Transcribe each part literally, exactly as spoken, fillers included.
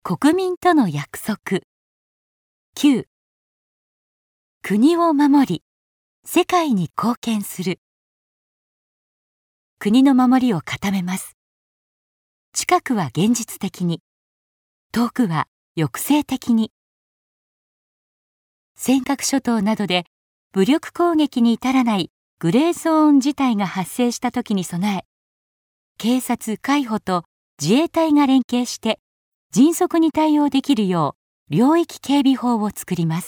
国民との約束。きゅう、国を守り、世界に貢献する。国の守りを固めます。近くは現実的に、遠くは抑制的に。尖閣諸島などで武力攻撃に至らないグレーゾーン事態が発生した時に備え、警察・海保と自衛隊が連携して迅速に対応できるよう領域警備法を作ります。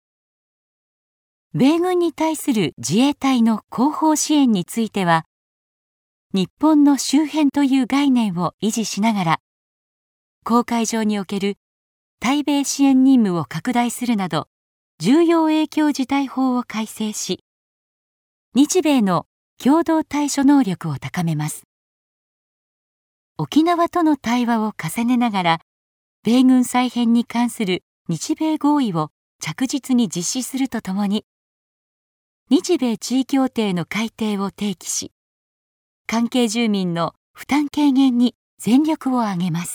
米軍に対する自衛隊の後方支援については、日本の周辺という概念を維持しながら、公海上における対米支援任務を拡大するなど、重要影響事態法を改正し、日米の共同対処能力を高めます。沖縄との対話を重ねながら、米軍再編に関する日米合意を着実に実施するとともに、日米地位協定の改定を提起し、関係住民の負担軽減に全力を挙げます。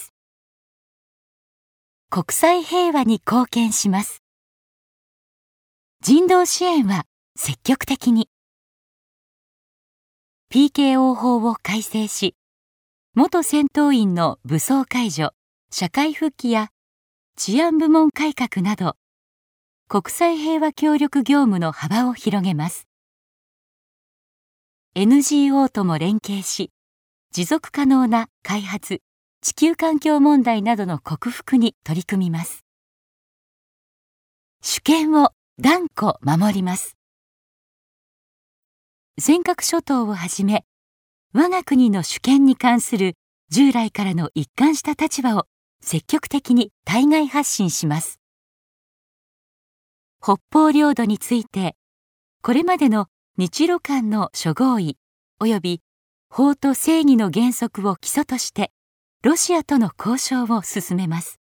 国際平和に貢献します。人道支援は積極的に。ピーケーオー 法を改正し、元戦闘員の武装解除、社会復帰や治安部門改革など、国際平和協力業務の幅を広げます。エヌジーオー とも連携し、持続可能な開発、地球環境問題などの克服に取り組みます。主権を断固守ります。尖閣諸島をはじめ、我が国の主権に関する従来からの一貫した立場を積極的に対外発信します。北方領土について、これまでの日露間の諸合意及び法と正義の原則を基礎として、ロシアとの交渉を進めます。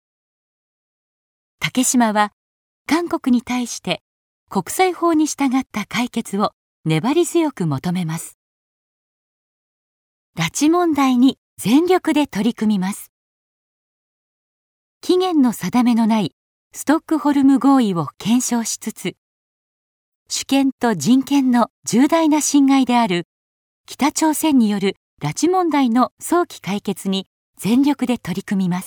竹島は韓国に対して国際法に従った解決を粘り強く求めます。拉致問題に全力で取り組みます。期限の定めのないストックホルム合意を検証しつつ、主権と人権の重大な侵害である北朝鮮による拉致問題の早期解決に全力で取り組みます。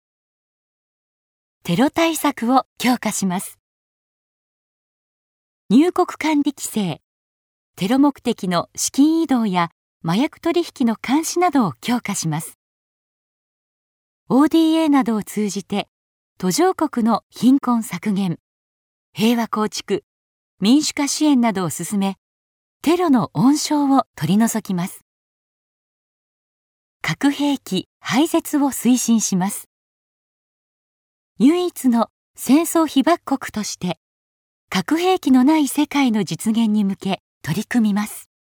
テロ対策を強化します。入国管理規制、テロ目的の資金移動や麻薬取引の監視などを強化します。オーディーエー などを通じて途上国の貧困削減、平和構築、民主化支援などを進め、テロの温床を取り除きます。核兵器廃絶を推進します。唯一の戦争被爆国として、核兵器のない世界の実現に向け取り組みます。